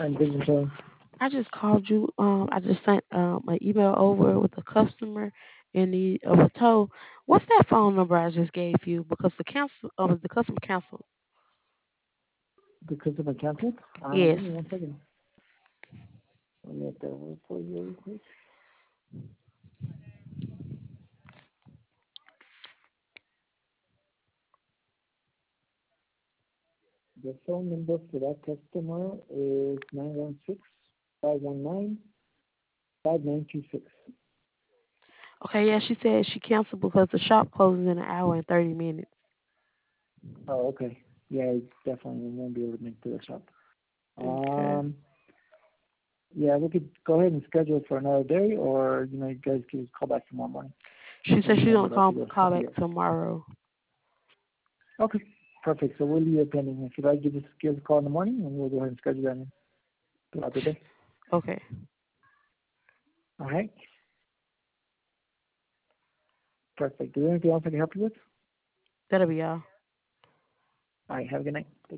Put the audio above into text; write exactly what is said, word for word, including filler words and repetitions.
And this is uh, I just called you. Um, I just sent um an email over with a customer in need of a tow. What's that phone number I just gave you? Because the cancel, uh, the customer canceled. the customer canceled. Uh, give Yes. me one second. Let me get that one for you real quick. The phone number for that customer is nine one six five one nine five nine two six. Okay. Yeah, she said she canceled because the shop closes in an hour and thirty minutes. Oh, okay. Yeah, I definitely won't be able to make to the shop. Okay. Um, yeah, we could go ahead and schedule it for another day, or you know, you guys can call back tomorrow morning. She Let said me she's know gonna what else call you guys call have back here. tomorrow. Okay, perfect. So we'll leave it pending. If you'd like, give us give us a call in the morning, and we'll go ahead and schedule that throughout the day. Okay. All right, perfect. Is there anything else I can help you with? That'll be all. All right, have a good night.